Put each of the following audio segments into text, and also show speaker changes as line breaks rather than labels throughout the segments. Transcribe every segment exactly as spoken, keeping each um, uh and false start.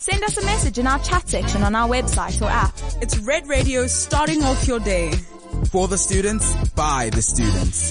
Send us a message in our chat section on our website or app.
It's Red Radio, starting off your day.
For the students, by the students.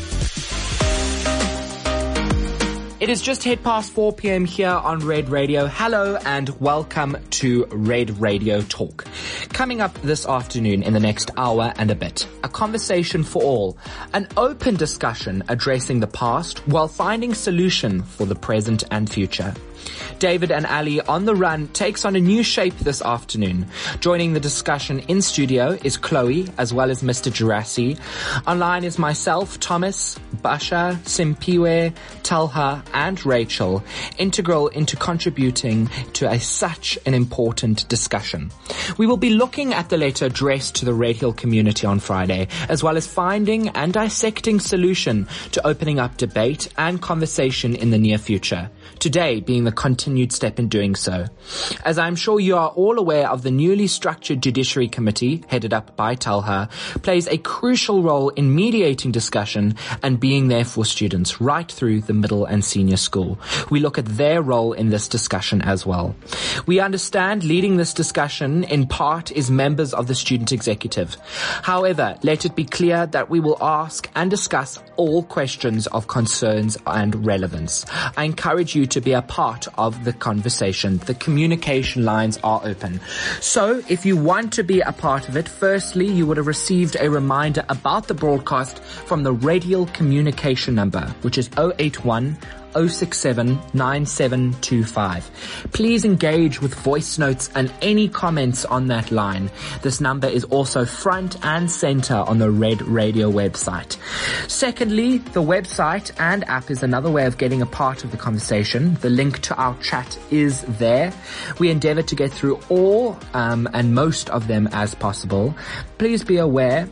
It is just head past four p.m. here on Red Radio. Hello and welcome to Red Radio Talk. Coming up this afternoon in the next hour and a bit, a conversation for all, an open discussion addressing the past while finding solution for the present and future. David and Ali on the Run takes on a new shape this afternoon. Joining the discussion in studio is Chloe, as well as Mister Jurassi. Online is myself, Thomas, Basha, Simpiwe, Talha, and Rachel, integral into contributing to a, such an important discussion. We will be looking at the letter addressed to the Red Hill community on Friday, as well as finding and dissecting solution to opening up debate and conversation in the near future. Today being the continued step in doing so. As I'm sure you are all aware of, the newly structured Judiciary Committee, headed up by Talha, plays a crucial role in mediating discussion and being there for students right through the middle and senior school. We look at their role in this discussion as well. We understand leading this discussion in part is members of the Student Executive. However, let it be clear that we will ask and discuss all questions of concerns and relevance. I encourage you to be a part of the conversation. The communication lines are open. So if you want to be a part of it, firstly, you would have received a reminder about the broadcast from the radial communication number, which is zero eight one zero six seven nine seven two five. Please engage with voice notes and any comments on that line. This number is also front and center on the Red Radio website. Secondly, the website and app is another way of getting a part of the conversation. The link to our chat is there. We endeavor to get through all um, and most of them as possible. Please be aware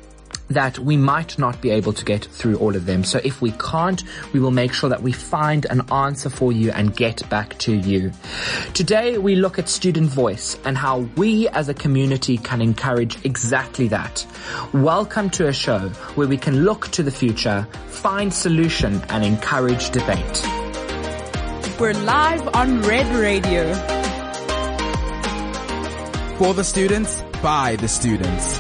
that we might not be able to get through all of them. So if we can't, we will make sure that we find an answer for you and get back to you. Today, we look at student voice and how we as a community can encourage exactly that. Welcome to a show where we can look to the future, find solution, and encourage debate.
We're live on Red Radio.
For the students, by the students.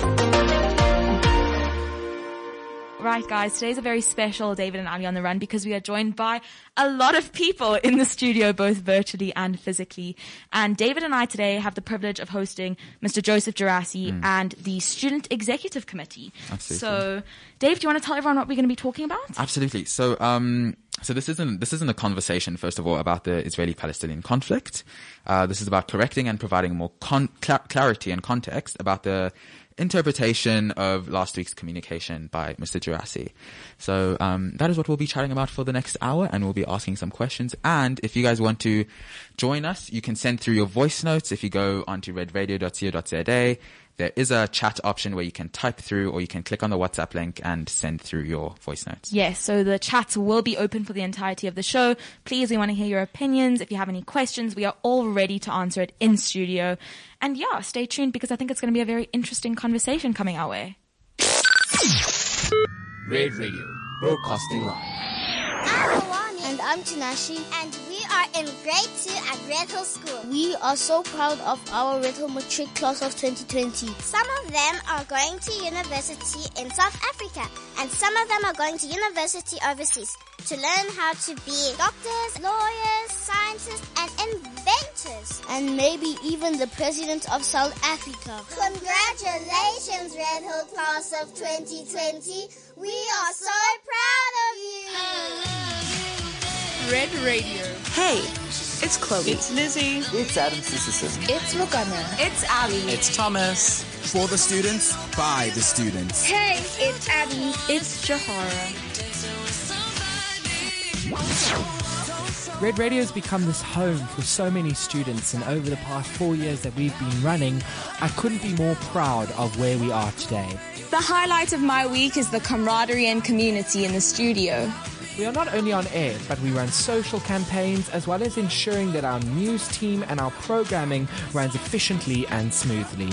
Right, guys, today's a very special David and Ali on the Run because we are joined by a lot of people in the studio, both virtually and physically. And David and I today have the privilege of hosting Mister Joseph Jurassi mm. and the Student Executive Committee.
Absolutely.
So, Dave, do you want to tell everyone what we're going to be talking about?
Absolutely. So, um, so this isn't this isn't a conversation, first of all, about the Israeli-Palestinian conflict. Uh, this is about correcting and providing more con- cl- clarity and context about the interpretation of last week's communication by Mister Jurassi. So um, that is what we'll be chatting about for the next hour, and we'll be asking some questions. And if you guys want to join us, you can send through your voice notes. If you go onto red radio dot co dot za, there is a chat option where you can type through, or you can click on the WhatsApp link and send through your voice notes.
Yes, so the chats will be open for the entirety of the show. Please, we want to hear your opinions. If you have any questions, we are all ready to answer it in studio. And yeah, stay tuned because I think it's going to be a very interesting conversation coming our way.
Red Radio, broadcasting live.
I'm Awani. And I'm Tanashi. And we are in grade two at Red Hill School. We are so proud of our Red Hill Matric class of twenty twenty. Some of them are going to university in South Africa, and some of them are going to university overseas to learn how to be doctors, lawyers, scientists, and inventors. And maybe even the president of South Africa. Congratulations, Red Hill class of twenty twenty. We are so proud of you.
Red Radio.
Hey, it's Chloe.
It's Lizzie.
It's Adam Sissison.
It's Mugana.
It's Ali.
It's Thomas.
For the students, by the students.
Hey, it's Abby.
It's Jahara.
Red Radio has become this home for so many students, and over the past four years that we've been running, I couldn't be more proud of where we are today.
The highlight of my week is the camaraderie and community in the studio.
We are not only on air, but we run social campaigns as well as ensuring that our news team and our programming runs efficiently and smoothly.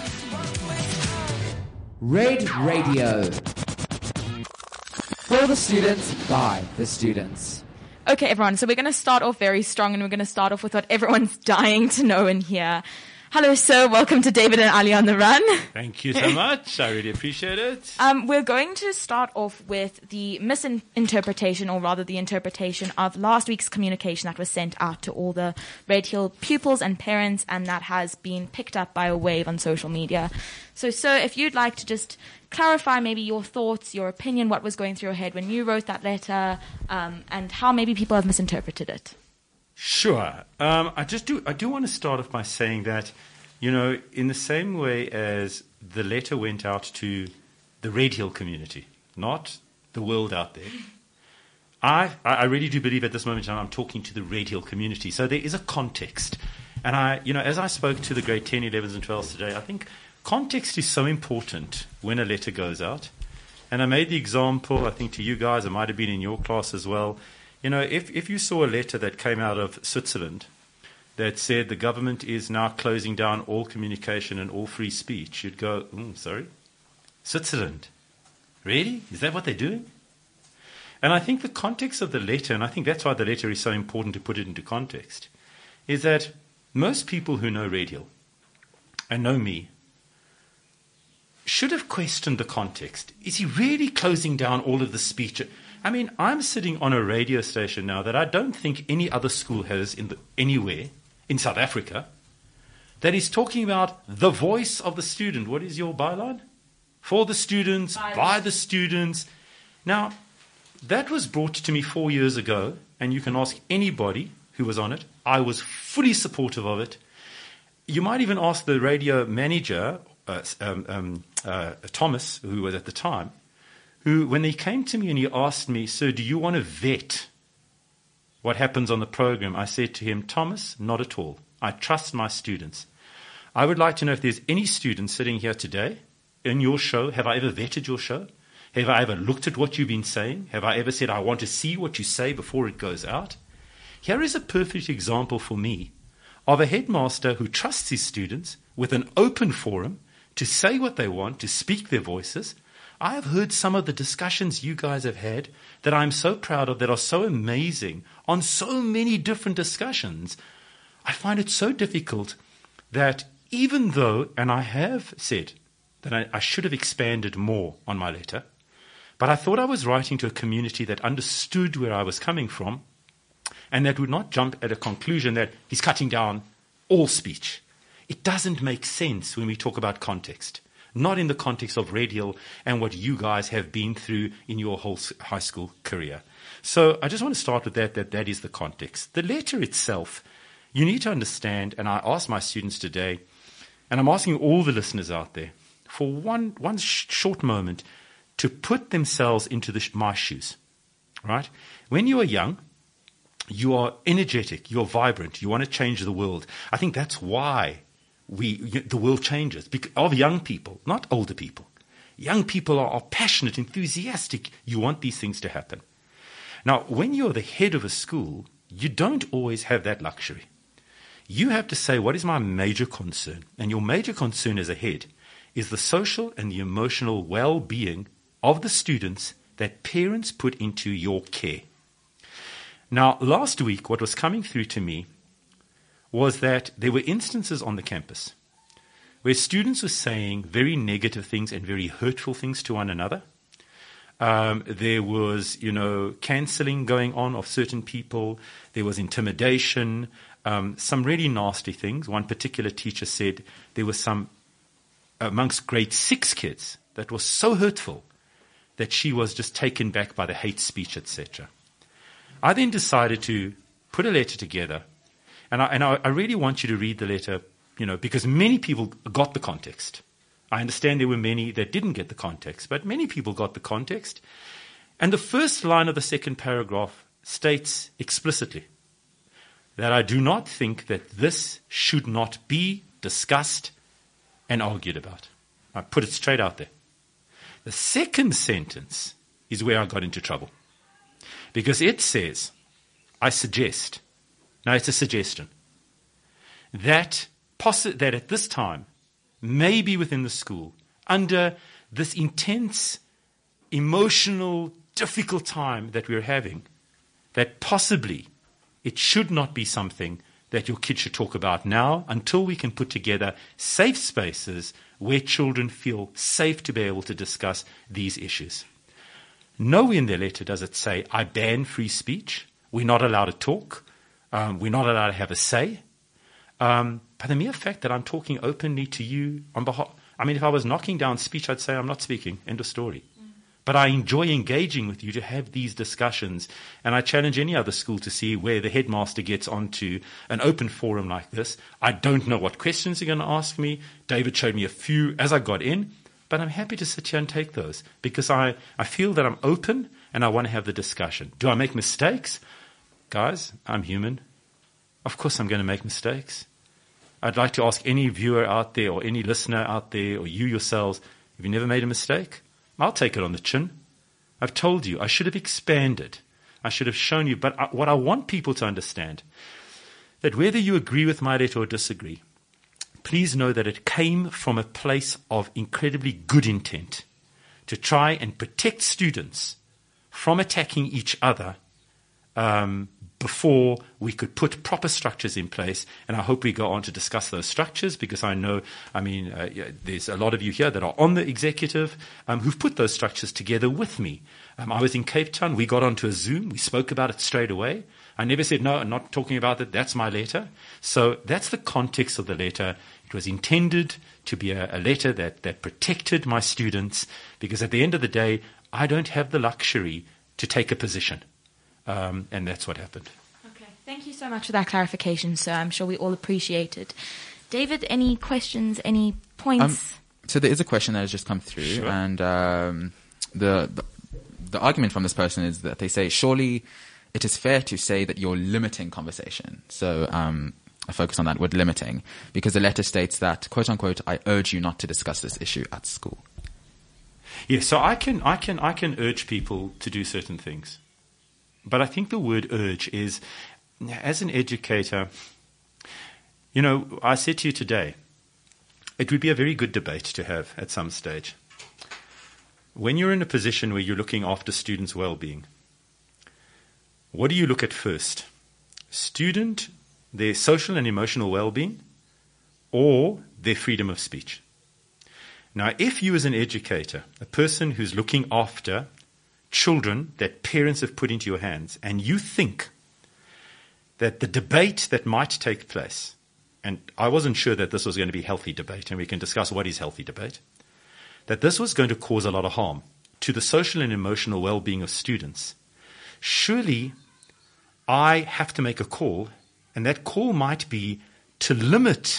Red Radio. For the students, by the students.
Okay, everyone, so we're going to start off very strong, and we're going to start off with what everyone's dying to know and hear. Hello, sir. Welcome to David and Ali on the Run.
Thank you so much. I really appreciate it.
Um, we're going to start off with the misinterpretation, or rather the interpretation of last week's communication that was sent out to all the Red Hill pupils and parents, and that has been picked up by a wave on social media. So, sir, if you'd like to just clarify maybe your thoughts, your opinion, what was going through your head when you wrote that letter, um, and how maybe people have misinterpreted it.
Sure. Um, I just do. I do want to start off by saying that, you know, in the same way as the letter went out to the Red Hill community, not the world out there, I I really do believe at this moment in time I'm talking to the Red Hill community. So there is a context, and I, you know, as I spoke to the grade ten, elevens, and twelves today, I think context is so important when a letter goes out. And I made the example, I think to you guys, it might have been in your class as well. You know, if, if you saw a letter that came out of Switzerland that said the government is now closing down all communication and all free speech, you'd go, mm, sorry? Switzerland? Really? Is that what they're doing? And I think the context of the letter, and I think that's why the letter is so important to put it into context, is that most people who know Red Hill and know me should have questioned the context. Is he really closing down all of the speech? I mean, I'm sitting on a radio station now that I don't think any other school has in the, anywhere in South Africa that is talking about the voice of the student. What is your byline? For the students, by, by the students. Now, that was brought to me four years ago, and you can ask anybody who was on it. I was fully supportive of it. You might even ask the radio manager, uh, um, um, uh, Thomas, who was at the time, who, when he came to me and he asked me, "Sir, do you want to vet what happens on the program?" I said to him, "Thomas, not at all. I trust my students. I would like to know if there's any students sitting here today in your show. Have I ever vetted your show? Have I ever looked at what you've been saying? Have I ever said, I want to see what you say before it goes out?" Here is a perfect example for me of a headmaster who trusts his students with an open forum to say what they want, to speak their voices. I have heard some of the discussions you guys have had that I'm so proud of, that are so amazing, on so many different discussions. I find it so difficult that even though, and I have said that I, I should have expanded more on my letter, but I thought I was writing to a community that understood where I was coming from and that would not jump at a conclusion that he's cutting down all speech. It doesn't make sense when we talk about context. Not in the context of Red Hill and what you guys have been through in your whole high school career. So I just want to start with that, that that is the context. The letter itself, you need to understand, and I asked my students today, and I'm asking all the listeners out there, for one, one sh- short moment, to put themselves into the, my shoes, right? When you are young, you are energetic, you're vibrant, you want to change the world. I think that's why We, the world changes because of young people, not older people. Young people are, are passionate, enthusiastic. You want these things to happen. Now, when you're the head of a school, you don't always have that luxury. You have to say, what is my major concern? And your major concern as a head is the social and the emotional well-being of the students that parents put into your care. Now, last week, what was coming through to me was that there were instances on the campus where students were saying very negative things and very hurtful things to one another. Um, there was, you know, cancelling going on of certain people. There was intimidation, um, some really nasty things. One particular teacher said there was some amongst grade six kids that was so hurtful that she was just taken back by the hate speech, et cetera. I then decided to put a letter together. And I, and I, I really want you to read the letter, you know, because many people got the context. I understand there were many that didn't get the context, but many people got the context. And the first line of the second paragraph states explicitly that I do not think that this should not be discussed and argued about. I put it straight out there. The second sentence is where I got into trouble, because it says, I suggest, now it's a suggestion, that, possi- that at this time, maybe within the school, under this intense, emotional, difficult time that we're having, that possibly it should not be something that your kids should talk about now until we can put together safe spaces where children feel safe to be able to discuss these issues. Nowhere in their letter does it say, I ban free speech, we're not allowed to talk, um, we're not allowed to have a say. Um, but the mere fact that I'm talking openly to you on behalf, I mean, if I was knocking down speech, I'd say I'm not speaking, end of story. But I enjoy engaging with you to have these discussions. And I challenge any other school to see where the headmaster gets onto an open forum like this. I don't know what questions they're going to ask me. David showed me a few as I got in. But I'm happy to sit here and take those because I, I feel that I'm open and I want to have the discussion. Do I make mistakes? Guys, I'm human. Of course I'm going to make mistakes. I'd like to ask any viewer out there or any listener out there or you yourselves, have you never made a mistake? I'll take it on the chin. I've told you, I should have expanded. I should have shown you. But I, what I want people to understand, that whether you agree with my letter or disagree, please know that it came from a place of incredibly good intent to try and protect students from attacking each other um, before we could put proper structures in place. And I hope we go on to discuss those structures because I know, I mean, uh, yeah, there's a lot of you here that are on the executive um, who've put those structures together with me. Um, I was in Cape Town. We got onto a Zoom. We spoke about it straight away. I never said, no, I'm not talking about it. That's my letter. So that's the context of the letter. It was intended to be a, a letter that, that protected my students because at the end of the day, I don't have the luxury to take a position. Um, and that's what happened.
Okay, thank you so much for that clarification, sir. I'm sure we all appreciate it. David, any questions, any points?
Um, so there is a question that has just come through,
Sure.
and um, the, the the argument from this person is that they say, surely it is fair to say that you're limiting conversation. So um, I focus on that word limiting, because the letter states that, quote unquote, I urge you not to discuss this issue at school.
Yeah, so I can, I can, I can urge people to do certain things. But I think the word urge is, as an educator, you know, I said to you today, it would be a very good debate to have at some stage. When you're in a position where you're looking after students' well-being, what do you look at first? Student, their social and emotional well-being, or their freedom of speech? Now, if you as an educator, a person who's looking after children that parents have put into your hands, and you think that the debate that might take place, and I wasn't sure that this was going to be healthy debate, and we can discuss what is healthy debate, that this was going to cause a lot of harm to the social and emotional well-being of students, surely I have to make a call, and that call might be to limit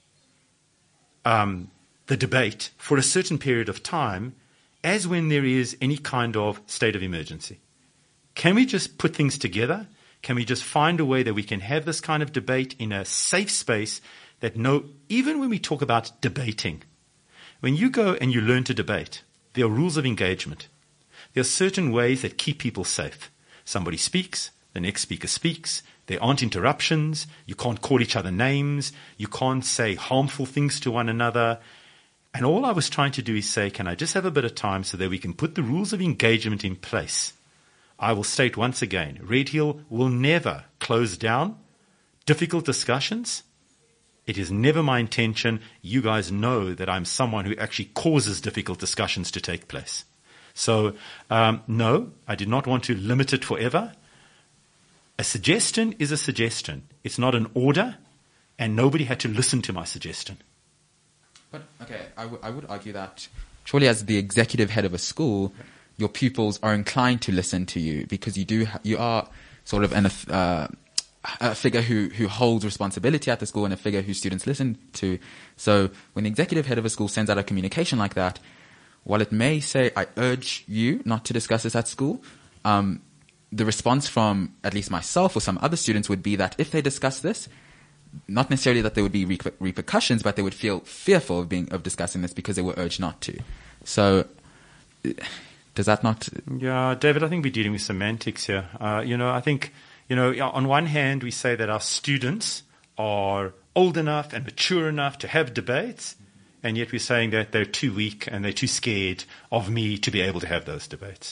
um, the debate for a certain period of time as when there is any kind of state of emergency. Can we just put things together? Can we just find a way that we can have this kind of debate in a safe space that no, even when we talk about debating, when you go and you learn to debate, there are rules of engagement. There are certain ways that keep people safe. Somebody speaks, the next speaker speaks, there aren't interruptions, you can't call each other names, you can't say harmful things to one another. And all I was trying to do is say, can I just have a bit of time so that we can put the rules of engagement in place? I will state once again, Red Hill will never close down difficult discussions. It is never my intention. You guys know that I'm someone who actually causes difficult discussions to take place. So, um, no, I did not want to limit it forever. A suggestion is a suggestion. It's not an order, and nobody had to listen to my suggestion.
But, okay, I, w- I would argue that surely as the executive head of a school, your pupils are inclined to listen to you because you do ha- you are sort of an, uh, a figure who, who holds responsibility at the school and a figure who students listen to. So when the executive head of a school sends out a communication like that, while it may say, I urge you not to discuss this at school, um, the response from at least myself or some other students would be that if they discuss this, not necessarily that there would be re- repercussions, but they would feel fearful of being of discussing this because they were urged not to. So, does that not?
Yeah, David, I think we're dealing with semantics here. Uh, you know, I think, you know, on one hand, we say that our students are old enough and mature enough to have debates, and yet we're saying that they're too weak and they're too scared of me to be able to have those debates.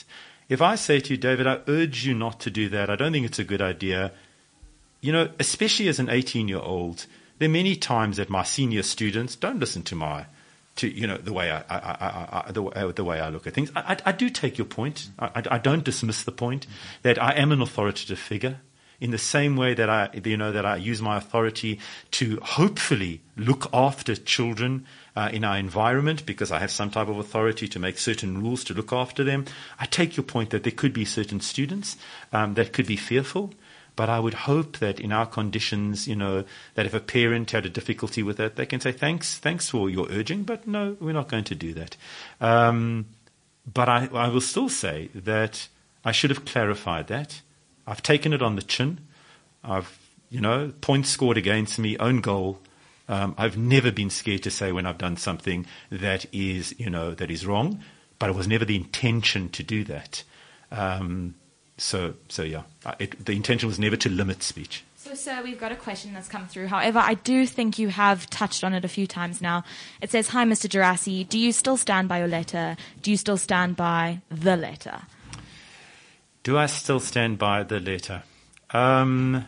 If I say to you, David, I urge you not to do that, I don't think it's a good idea, you know, especially as an eighteen-year-old, there are many times that my senior students don't listen to my, to you know, the way I, I, I, I the, way, the way I look at things. I, I, I do take your point. I, I, I don't dismiss the point that I am an authoritative figure. In the same way that I, you know, that I use my authority to hopefully look after children uh, in our environment, because I have some type of authority to make certain rules to look after them. I take your point that there could be certain students um, that could be fearful. But I would hope that in our conditions, you know, that if a parent had a difficulty with it, they can say, thanks, thanks for your urging, but no, we're not going to do that. Um, but I, I will still say that I should have clarified that. I've taken it on the chin. I've, you know, points scored against me, own goal. Um, I've never been scared to say when I've done something that is, you know, that is wrong, but it was never the intention to do that. Um So, so yeah, it, the intention was never to limit speech.
So, sir, we've got a question that's come through. However, I do think you have touched on it a few times now. It says, hi, Mister Gerasi, do you still stand by your letter? Do you still stand by the letter?
Do I still stand by the letter? Um,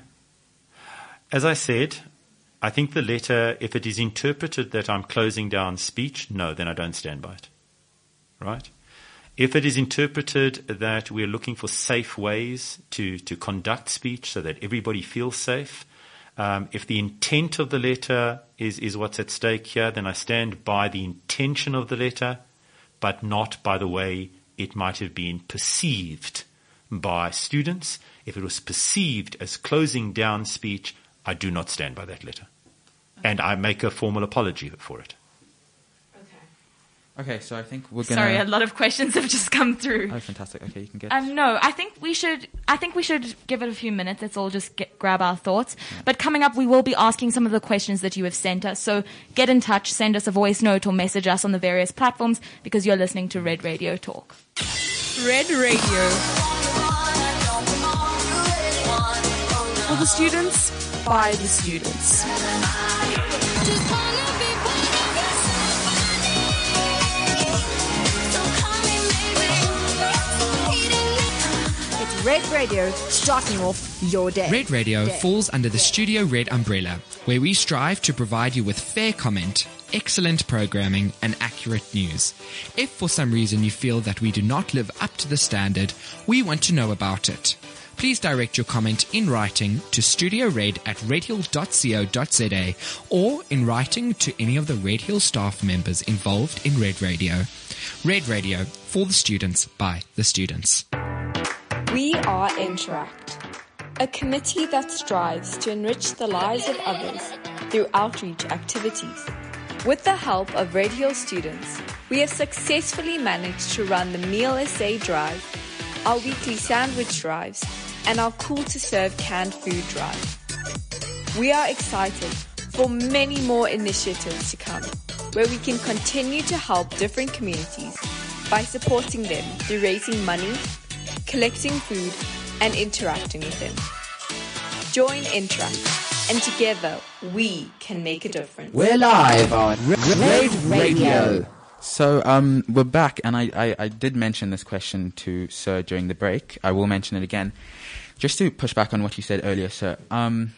as I said, I think the letter, if it is interpreted that I'm closing down speech, no, then I don't stand by it. Right? If it is interpreted that we're looking for safe ways to, to conduct speech so that everybody feels safe, um, if the intent of the letter is, is what's at stake here, then I stand by the intention of the letter, but not by the way it might have been perceived by students. If it was perceived as closing down speech, I do not stand by that letter. Okay. And I make a formal apology for it.
Okay, so I think we're gonna.
Sorry, a lot of questions have just come through.
Oh, fantastic! Okay, you can get.
Um, no, I think we should. I think we should give it a few minutes. Let's all just get, grab our thoughts. Yeah. But coming up, we will be asking some of the questions that you have sent us. So get in touch, send us a voice note, or message us on the various platforms because you're listening to Red Radio Talk.
Red Radio. For the students, by the students.
Red Radio, starting off your day.
Red Radio
day.
falls under the Studio Red umbrella, where we strive to provide you with fair comment, excellent programming, and accurate news. If for some reason you feel that we do not live up to the standard, we want to know about it. Please direct your comment in writing to studiored at redhill dot co dot za or in writing to any of the Red Hill staff members involved in Red Radio. Red Radio, for the students, by the students.
We are Interact, a committee that strives to enrich the lives of others through outreach activities. With the help of Red Hill students, we have successfully managed to run the Meal S A drive, our weekly sandwich drives, and our Cool to Serve canned food drive. We are excited for many more initiatives to come, where we can continue to help different communities by supporting them through raising money, collecting food, and interacting with them. Join Interact, and together we can make a difference.
We're live on Red Radio.
So um, we're back, and I, I, I did mention this question to Sir during the break. I will mention it again. Just to push back on what you said earlier, Sir. Um,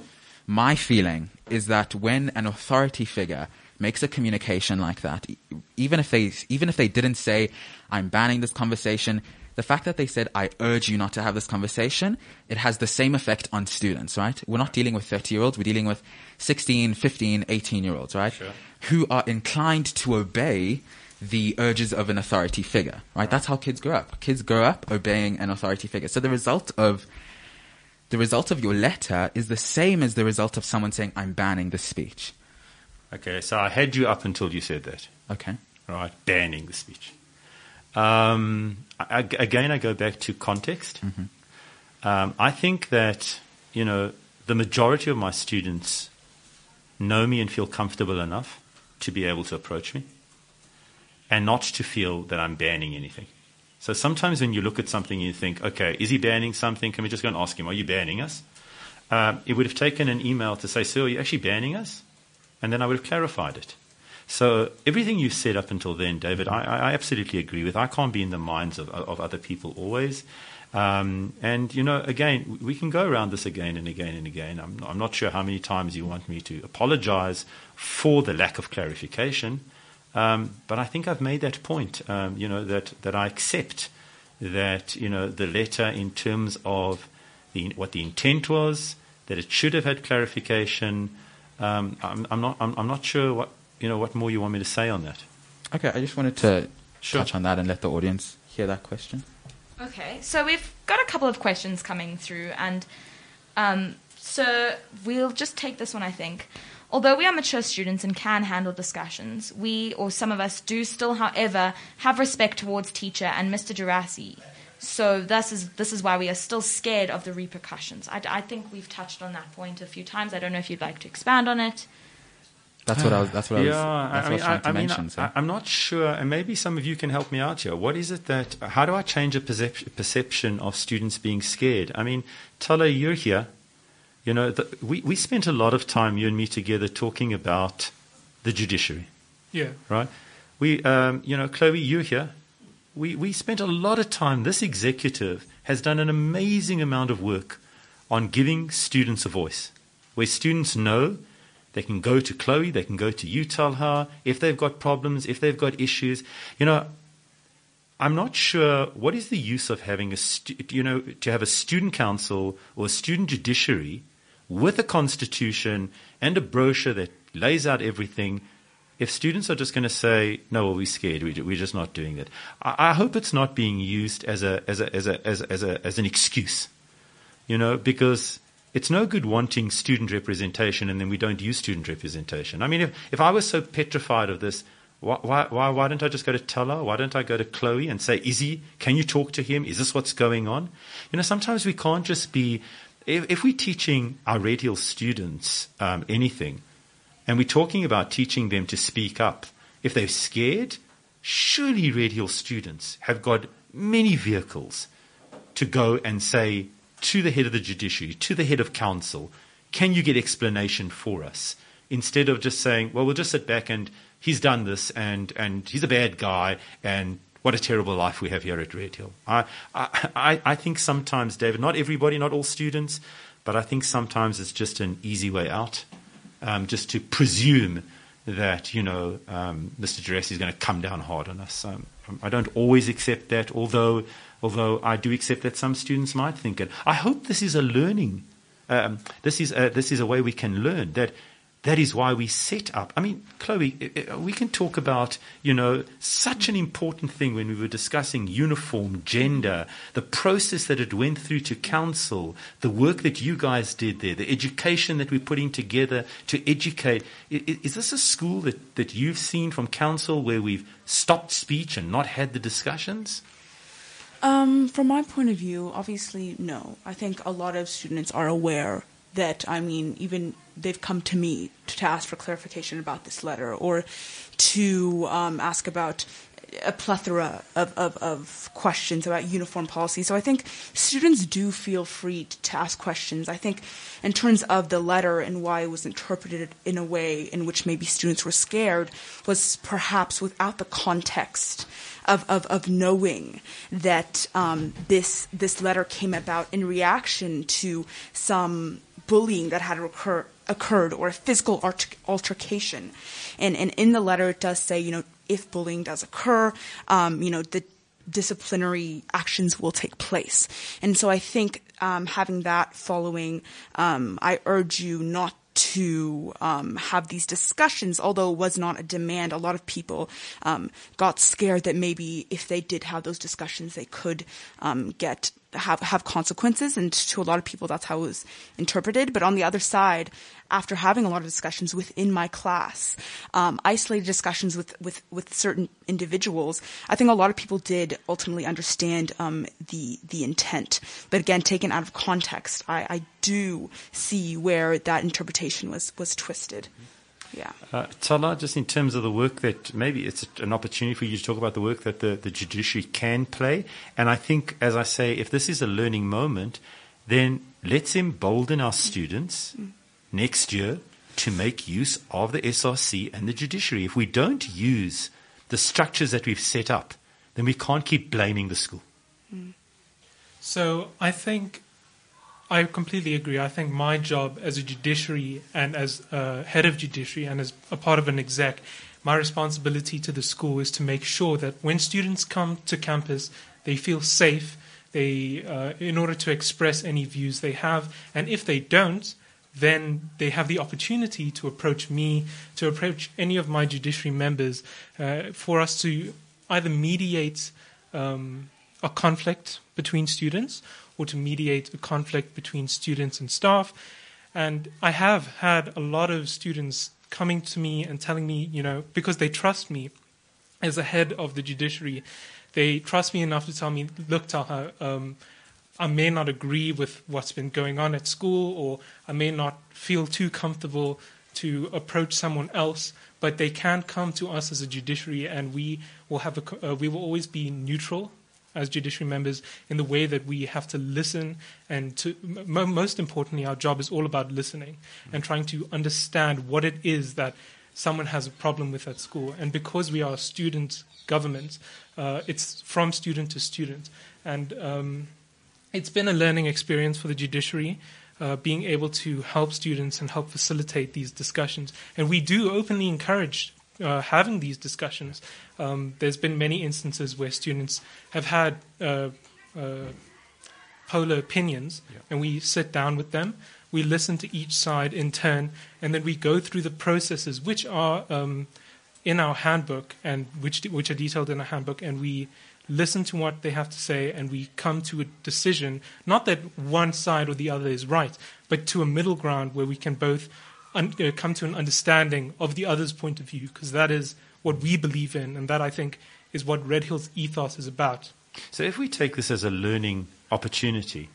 my feeling is that when an authority figure makes a communication like that, even if they even if they didn't say, I'm banning this conversation, the fact that they said, I urge you not to have this conversation, it has the same effect on students, right? We're not dealing with thirty-year-olds. We're dealing with sixteen, fifteen, eighteen-year-olds, right? Sure. Who are inclined to obey the urges of an authority figure, right? right? That's how kids grow up. Kids grow up obeying an authority figure. So the result of the result of your letter is the same as the result of someone saying, I'm banning this speech.
Okay, so I had you up until you said that.
Okay.
Right, banning the speech. Um, I, again, I go back to context. Mm-hmm. Um, I think that, you know, the majority of my students know me and feel comfortable enough to be able to approach me and not to feel that I'm banning anything. So sometimes when you look at something, you think, okay, is he banning something? Can we just go and ask him, are you banning us? Uh, it would have taken an email to say, sir, are you actually banning us? And then I would have clarified it. So everything you've said up until then, David, I, I absolutely agree with. I can't be in the minds of, of other people always. Um, and, you know, again, we can go around this again and again and again. I'm, I'm not sure how many times you want me to apologize for the lack of clarification. Um, but I think I've made that point, um, you know, that, that I accept that, you know, the letter in terms of the, what the intent was, that it should have had clarification. Um, I'm, I'm not, I'm, I'm not sure what, you know, what more you want me to say on that.
Okay, I just wanted to
Sure.
touch on that and let the audience hear that question.
Okay, so we've got a couple of questions coming through, and um, so we'll just take this one, I think. Although we are mature students and can handle discussions, we, or some of us, do still, however, have respect towards teacher and Mister Gerasi. So this is this is why we are still scared of the repercussions. I, I think we've touched on that point a few times. I don't know if you'd like to expand on it.
That's what I was. That's what
yeah,
I was. That's
I,
what I was
mean,
trying
I,
to
I mean,
mention.
I,
so.
I'm not sure, and maybe some of you can help me out here. What is it that? How do I change a percep- perception of students being scared? I mean, Tala, you're here. You know, the, we we spent a lot of time, you and me, together talking about the judiciary.
Yeah.
Right. We, um, you know, Chloe, you're here. We we spent a lot of time. This executive has done an amazing amount of work on giving students a voice, where students know. They can go to Chloe, they can go to you, Talha, if they've got problems, if they've got issues. You know, I'm not sure what is the use of having a, stu- you know, to have a student council or a student judiciary with a constitution and a brochure that lays out everything if students are just going to say, no, well, we're scared, we, we're just not doing that. I, I hope it's not being used as a, as a, as a, as a, as a, as an excuse, you know, because it's no good wanting student representation and then we don't use student representation. I mean, if, if I was so petrified of this, why, why, why, why don't I just go to Tala? Why don't I go to Chloe and say, Izzy, can you talk to him? Is this what's going on? You know, sometimes we can't just be, if, if we're teaching our radial students um, anything, and we're talking about teaching them to speak up, if they're scared, surely radial students have got many vehicles to go and say, to the head of the judiciary, to the head of council, can you get explanation for us? Instead of just saying, well, we'll just sit back and he's done this and, and he's a bad guy and what a terrible life we have here at Red Hill. I, I, I think sometimes, David, not everybody, not all students, but I think sometimes it's just an easy way out, um, just to presume that, you know, um, Mister Gerasi is going to come down hard on us. Um, I don't always accept that, although although I do accept that some students might think it. I hope this is a learning. Um, this is a, this is a way we can learn. That that is why we set up. I mean, Chloe, we can talk about, you know, such an important thing when we were discussing uniform, gender, the process that it went through to council, the work that you guys did there, the education that we're putting together to educate. Is, is this a school that, that you've seen from council where we've stopped speech and not had the discussions?
Um, from my point of view, obviously, no. I think a lot of students are aware that, I mean, even they've come to me to ask for clarification about this letter or to um, ask about a plethora of, of, of questions about uniform policy. So I think students do feel free to ask questions. I think in terms of the letter and why it was interpreted in a way in which maybe students were scared was perhaps without the context of, of, of knowing that um, this this letter came about in reaction to some bullying that had occur, occurred or a physical alter- altercation. And, and in the letter it does say, you know, if bullying does occur, um, you know, the disciplinary actions will take place. And so I think um, having that following, um, I urge you not to um, have these discussions, although it was not a demand. A lot of people um, got scared that maybe if they did have those discussions, they could um, get have have consequences, and to a lot of people that's how it was interpreted. But on the other side, after having a lot of discussions within my class, um, isolated discussions with, with, with certain individuals, I think a lot of people did ultimately understand um, the the intent. But again, taken out of context, I, I do see where that interpretation was, was twisted. Yeah.
Uh, Tala, just in terms of the work that maybe it's an opportunity for you to talk about the work that the, the judiciary can play. And I think, as I say, if this is a learning moment, then let's embolden our students mm. next year to make use of the S R C and the judiciary. If we don't use the structures that we've set up, then we can't keep blaming the school.
Mm. So I think I completely agree. I think my job as a judiciary and as a head of judiciary and as a part of an exec, my responsibility to the school is to make sure that when students come to campus, they feel safe, they, uh, in order to express any views they have, and if they don't, then they have the opportunity to approach me, to approach any of my judiciary members, uh, for us to either mediate um, a conflict between students or to mediate a conflict between students and staff. And I have had a lot of students coming to me and telling me, you know, because they trust me as the head of the judiciary, they trust me enough to tell me, look, Taha, um, I may not agree with what's been going on at school, or I may not feel too comfortable to approach someone else, but they can come to us as a judiciary, and we will have a, uh, we will always be neutral as judiciary members in the way that we have to listen, and to m- most importantly, our job is all about listening and trying to understand what it is that someone has a problem with at school. And because we are a student government, uh, it's from student to student, and um, it's been a learning experience for the judiciary, uh, being able to help students and help facilitate these discussions. And we do openly encourage uh, having these discussions. Um, there's been many instances where students have had uh, uh, polar opinions, yeah. and we sit down with them, we listen to each side in turn, and then we go through the processes which are um, in our handbook and which which are detailed in our handbook, and we listen to what they have to say, and we come to a decision, not that one side or the other is right, but to a middle ground where we can both un- uh, come to an understanding of the other's point of view, because that is what we believe in, and that, I think, is what Red Hill's ethos is about.
So if we take this as a learning opportunity,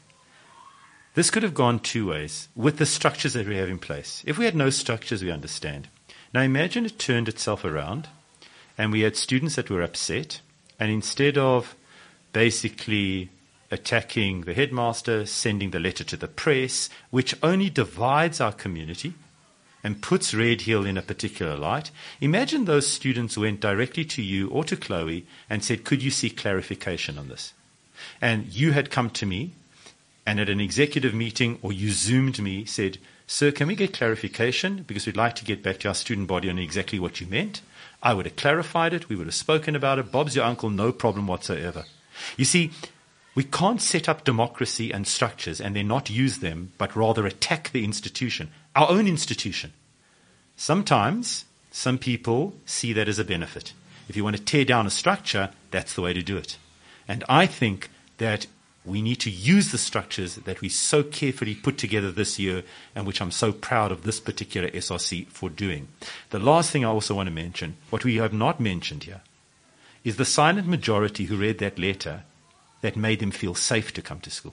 this could have gone two ways with the structures that we have in place. If we had no structures, we understand. Now imagine it turned itself around, and we had students that were upset, and instead of basically attacking the headmaster, sending the letter to the press, which only divides our community and puts Red Hill in a particular light, imagine those students went directly to you or to Chloe and said, could you seek clarification on this? And you had come to me and at an executive meeting, or you Zoomed me, said, sir, can we get clarification? Because we'd like to get back to our student body on exactly what you meant. I would have clarified it. We would have spoken about it. Bob's your uncle, no problem whatsoever. You see, we can't set up democracy and structures and then not use them, but rather attack the institution, our own institution. Sometimes some people see that as a benefit. If you want to tear down a structure, that's the way to do it. And I think that we need to use the structures that we so carefully put together this year, and which I'm so proud of this particular S R C for doing. The last thing I also want to mention, what we have not mentioned here, is the silent majority who read that letter that made them feel safe to come to school.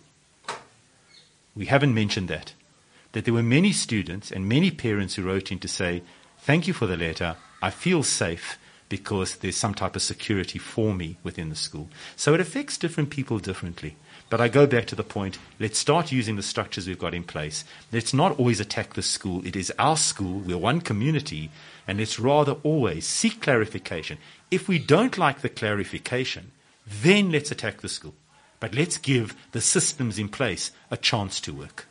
We haven't mentioned that. That there were many students and many parents who wrote in to say, thank you for the letter, I feel safe because there's some type of security for me within the school. So it affects different people differently. But I go back to the point, let's start using the structures we've got in place. Let's not always attack the school. It is our school. We're one community. And let's rather always seek clarification. If we don't like the clarification, then let's attack the school. But let's give the systems in place a chance to work.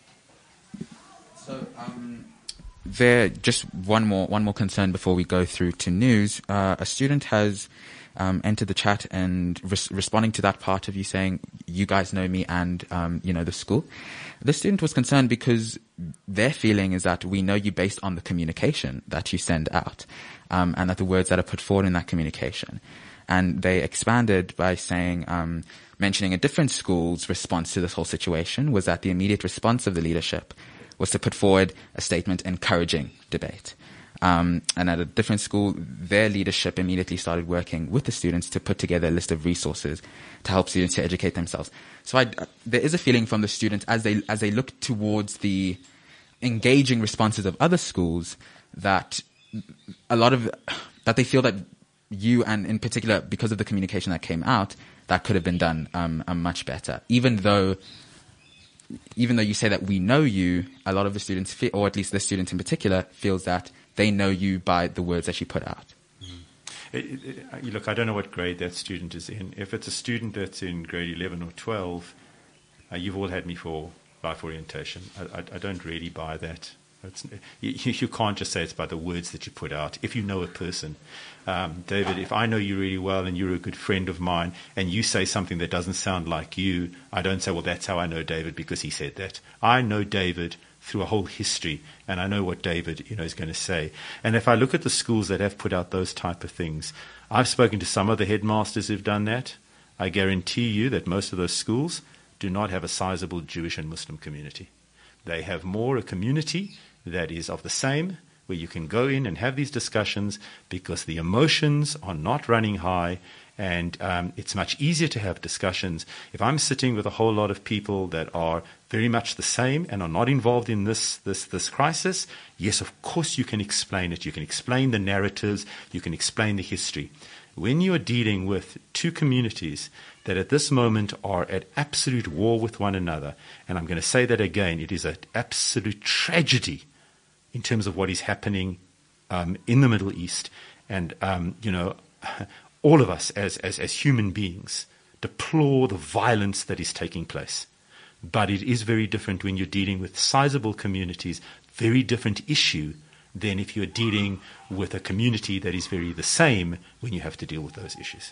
So, um, there, just one more, one more concern before we go through to news. Uh, a student has Um, entered the chat and res- responding to that part of you saying, you guys know me and, um, you know, the school. The student was concerned because their feeling is that we know you based on the communication that you send out, um, and that the words that are put forward in that communication. And they expanded by saying, um, mentioning a different school's response to this whole situation was that the immediate response of the leadership was to put forward a statement encouraging debate. Um, and at a different school, their leadership immediately started working with the students to put together a list of resources to help students to educate themselves. So I, uh, there is a feeling from the students as they as they look towards the engaging responses of other schools that a lot of that they feel that you, and in particular because of the communication that came out, that could have been done um, uh, much better. Even though even though you say that we know you, a lot of the students, feel, or at least this student in particular, feels that they know you by the words that you put out.
It, it, it, look, I don't know what grade that student is in. If it's a student that's in grade eleven or twelve, uh, you've all had me for life orientation. I, I, I don't really buy that. It's, you, you can't just say it's by the words that you put out. If you know a person, um, David, if I know you really well and you're a good friend of mine and you say something that doesn't sound like you, I don't say, well, that's how I know David because he said that. I know David through a whole history, and I know what David, you know, is going to say. And if I look at the schools that have put out those type of things, I've spoken to some of the headmasters who've done that. I guarantee you that most of those schools do not have a sizable Jewish and Muslim community. They have more a community that is of the same, where you can go in and have these discussions because the emotions are not running high. And um, it's much easier to have discussions. If I'm sitting with a whole lot of people that are very much the same and are not involved in this, this, this crisis, yes, of course you can explain it. You can explain the narratives. You can explain the history. When you are dealing with two communities that at this moment are at absolute war with one another, and I'm going to say that again, it is an absolute tragedy in terms of what is happening um, in the Middle East. And, um, you know, all of us as, as, as human beings deplore the violence that is taking place. But it is very different when you're dealing with sizable communities, very different issue than if you're dealing with a community that is very the same when you have to deal with those issues.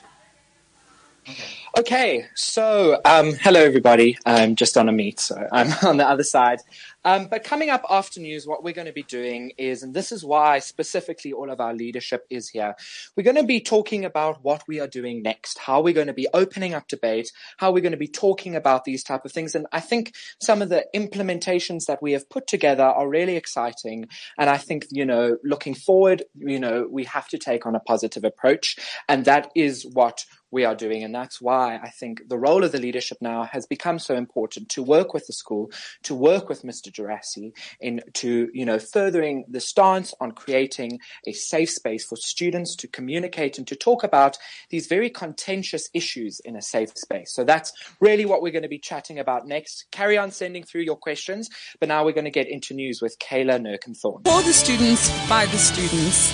Okay, so um, hello everybody. I'm just on a meet, so I'm on the other side. Um, but coming up after news, what we're going to be doing is, and this is why specifically all of our leadership is here, we're going to be talking about what we are doing next, how we're going to be opening up debate, how we're going to be talking about these type of things. And I think some of the implementations that we have put together are really exciting. And I think, you know, looking forward, you know, we have to take on a positive approach. And that is what we are doing. And that's why I think the role of the leadership now has become so important, to work with the school, to work with Mister Gerasi in to, you know, furthering the stance on creating a safe space for students to communicate and to talk about these very contentious issues in a safe space. So that's really what we're going to be chatting about next. Carry on sending through your questions, but now we're going to get into news with Kayla Nurkenthorn.
For the students, by the students.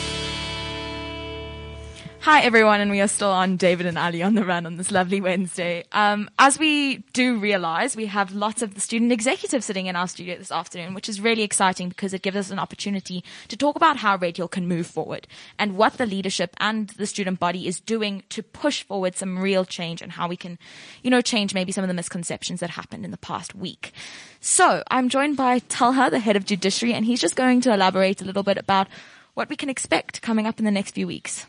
Hi everyone, and we are still on David and Ali on the Run on this lovely Wednesday. Um, as we do realize, we have lots of the student executives sitting in our studio this afternoon, which is really exciting because it gives us an opportunity to talk about how Radial can move forward and what the leadership and the student body is doing to push forward some real change and how we can, you know, change maybe some of the misconceptions that happened in the past week. So I'm joined by Talha, the head of judiciary, and he's just going to elaborate a little bit about what we can expect coming up in the next few weeks.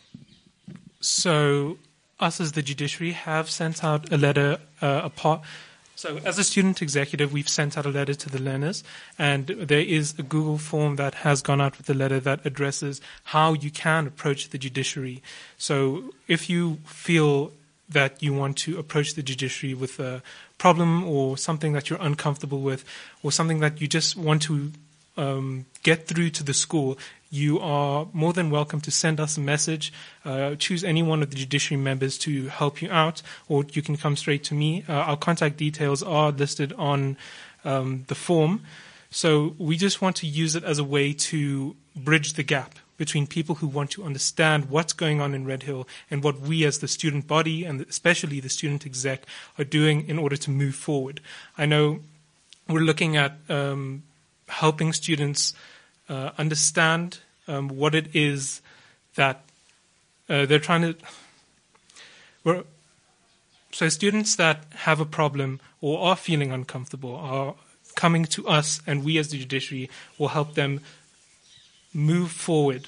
So us as the judiciary have sent out a letter uh, apart. So as a student executive, we've sent out a letter to the learners, and there is a Google form that has gone out with a letter that addresses how you can approach the judiciary. So if you feel that you want to approach the judiciary with a problem or something that you're uncomfortable with or something that you just want to um, get through to the school, you are more than welcome to send us a message. Uh, choose any one of the judiciary members to help you out, or you can come straight to me. Uh, our contact details are listed on um, the form. So we just want to use it as a way to bridge the gap between people who want to understand what's going on in Red Hill and what we as the student body and especially the student exec are doing in order to move forward. I know we're looking at um, helping students Uh, understand um, what it is that uh, they're trying to. We're, so students that have a problem or are feeling uncomfortable are coming to us, and we as the judiciary will help them move forward.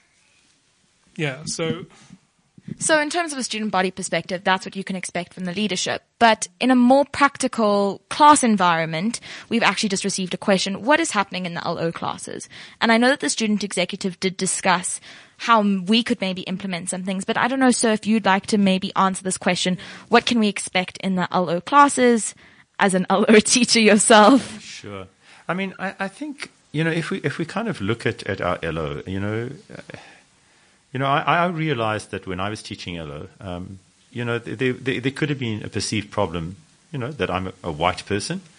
Yeah, so.
So in terms of a student body perspective, that's what you can expect from the leadership. But in a more practical class environment, we've actually just received a question, what is happening in the L O classes? And I know that the student executive did discuss how we could maybe implement some things, but I don't know, sir, if you'd like to maybe answer this question, what can we expect in the L O classes as an L O teacher yourself?
Sure. I mean, I, I think, you know, if we, if we kind of look at, at our L O, you know, uh, You know, I, I realized that when I was teaching L O, um, you know, there, there, there could have been a perceived problem, you know, that I'm a, a white person,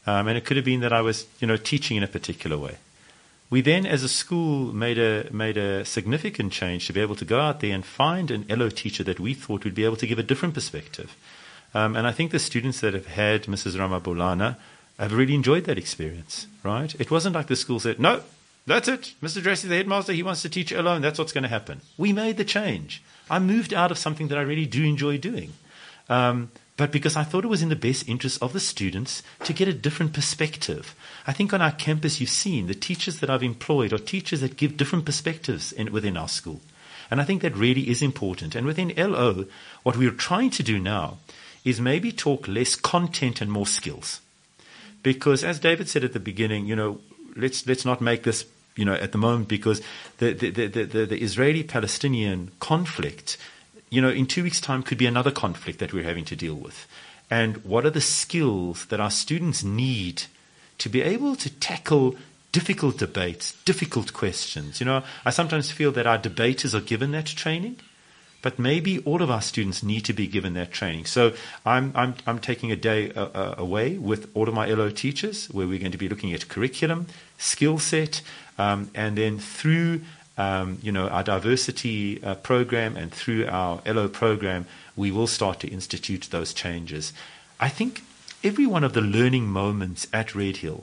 Um, and it could have been that I was, you know, teaching in a particular way. We then, as a school, made a made a significant change to be able to go out there and find an L O teacher that we thought would be able to give a different perspective. Um, and I think the students that have had Missus Ramabolana have really enjoyed that experience, right? It wasn't like the school said, no, that's it. Mister Dressy, the headmaster, he wants to teach alone. That's what's going to happen. We made the change. I moved out of something that I really do enjoy doing. Um, but because I thought it was in the best interest of the students to get a different perspective. I think on our campus you've seen the teachers that I've employed are teachers that give different perspectives in, within our school. And I think that really is important. And within L O, what we're trying to do now is maybe talk less content and more skills. Because as David said at the beginning, you know, let's let's not make this, you know, at the moment, because the the, the, the, the Israeli-Palestinian conflict, you know, in two weeks' time could be another conflict that we're having to deal with. And what are the skills that our students need to be able to tackle difficult debates, difficult questions? You know, I sometimes feel that our debaters are given that training, but maybe all of our students need to be given that training. So I'm I'm I'm taking a day uh, uh, away with all of my L O teachers, where we're going to be looking at curriculum, skill set, um, and then through um, you know our diversity uh, program and through our L O program, we will start to institute those changes. I think every one of the learning moments at Red Hill,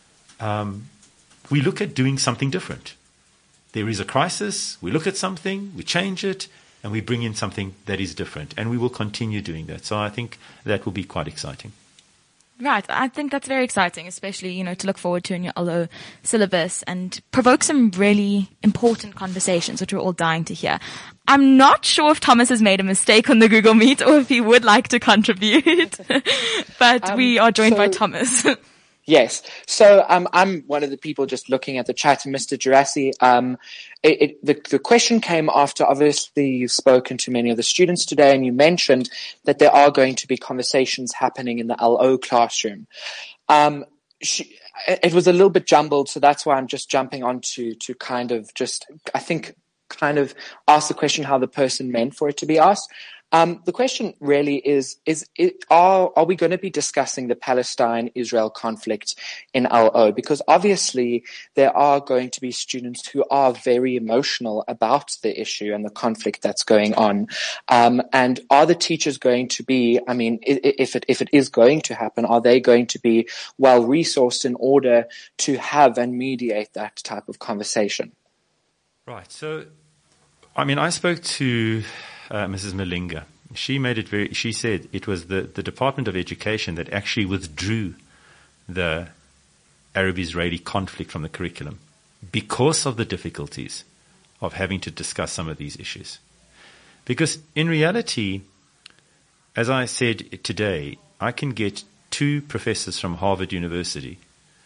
um, we look at doing something different. There is a crisis, we look at something, we change it, and we bring in something that is different. And we will continue doing that. So I think that will be quite exciting.
Right. I think that's very exciting, especially, you know, to look forward to in your L O syllabus and provoke some really important conversations, which we're all dying to hear. I'm not sure if Thomas has made a mistake on the Google Meet or if he would like to contribute, but um, we are joined so- by Thomas.
Yes. So um, I'm one of the people just looking at the chat, Mister Gerasi. Um, it, it, the, the question came after, obviously, you've spoken to many of the students today, and you mentioned that there are going to be conversations happening in the L O classroom. Um, she, it was a little bit jumbled, so that's why I'm just jumping on to, to kind of just, I think, kind of ask the question how the person meant for it to be asked. Um, the question really is, is it, are, are we going to be discussing the Palestine-Israel conflict in L O? Because obviously there are going to be students who are very emotional about the issue and the conflict that's going on. Um, and are the teachers going to be, I mean, if it, if it is going to happen, are they going to be well resourced in order to have and mediate that type of conversation?
Right. So, I mean, I spoke to Uh, Missus Malinga. She made it very, she said it was the, the Department of Education that actually withdrew the Arab-Israeli conflict from the curriculum because of the difficulties of having to discuss some of these issues. Because in reality, as I said today, I can get two professors from Harvard University,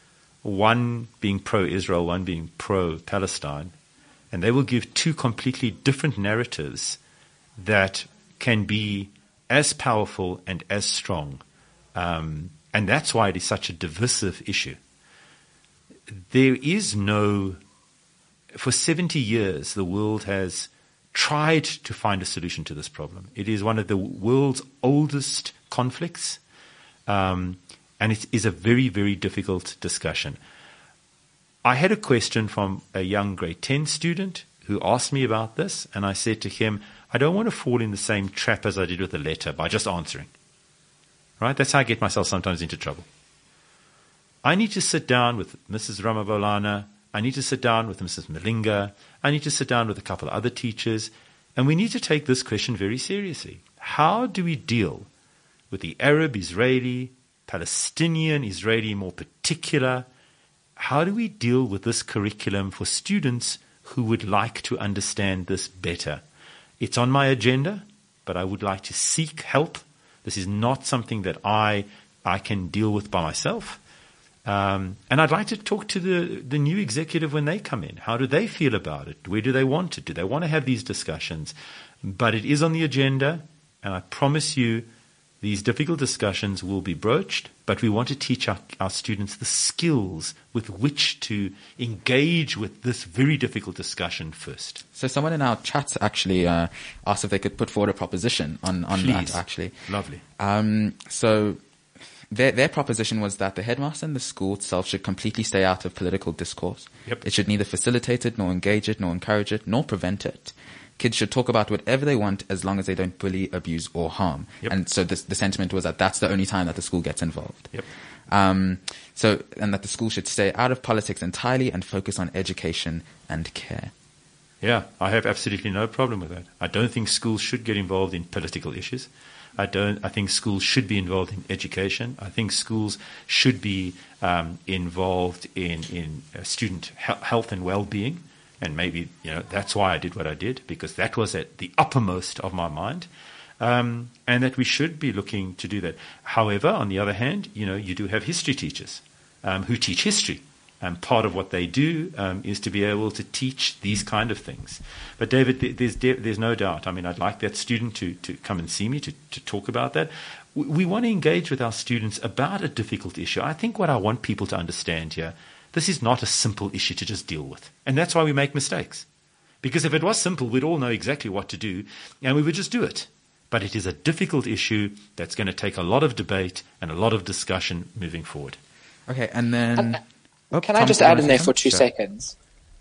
one being pro-Israel, one being pro-Palestine, and they will give two completely different narratives that can be as powerful and as strong. Um, and that's why it is such a divisive issue. There is no, for seventy years, the world has tried to find a solution to this problem. It is one of the world's oldest conflicts, um, and it is a very, very difficult discussion. I had a question from a young grade ten student who asked me about this, and I said to him, I don't want to fall in the same trap as I did with the letter by just answering. Right? That's how I get myself sometimes into trouble. I need to sit down with Missus Ramabolana. I need to sit down with Missus Malinga. I need to sit down with a couple of other teachers. And we need to take this question very seriously. How do we deal with the Arab, Israeli, Palestinian, Israeli more particular? How do we deal with this curriculum for students who would like to understand this better? It's on my agenda, but I would like to seek help. This is not something that I I can deal with by myself. Um, and I'd like to talk to the, the new executive when they come in. How do they feel about it? Where do they want it? Do they want to have these discussions? But it is on the agenda, and I promise you these difficult discussions will be broached, but we want to teach our, our students the skills with which to engage with this very difficult discussion first.
So someone in our chat actually uh, asked if they could put forward a proposition on, on
Please.
that, actually.
Lovely.
Um, so their, their proposition was that the headmaster and the school itself should completely stay out of political discourse.
Yep.
It should neither facilitate it, nor engage it, nor encourage it, nor prevent it. Kids should talk about whatever they want as long as they don't bully, abuse, or harm.
Yep.
And so this, the sentiment was that that's the only time that the school gets involved.
Yep.
Um, so, and that the school should stay out of politics entirely and focus on education and care.
Yeah, I have absolutely no problem with that. I don't think schools should get involved in political issues. I don't. I think schools should be involved in education. I think schools should be um, involved in in uh, student he- health and well-being. And maybe you know that's why I did what I did, because that was at the uppermost of my mind. Um, and that we should be looking to do that. However, on the other hand, you know, you do have history teachers um, who teach history. And part of what they do um, is to be able to teach these kind of things. But David, there's there's no doubt. I mean, I'd like that student to, to come and see me to, to talk about that. We, we want to engage with our students about a difficult issue. I think what I want people to understand here, this is not a simple issue to just deal with. And that's why we make mistakes. Because if it was simple, we'd all know exactly what to do, and we would just do it. But it is a difficult issue that's going to take a lot of debate and a lot of discussion moving forward.
Okay, and then...
Oh, Can I just add in there for two
sure.
seconds?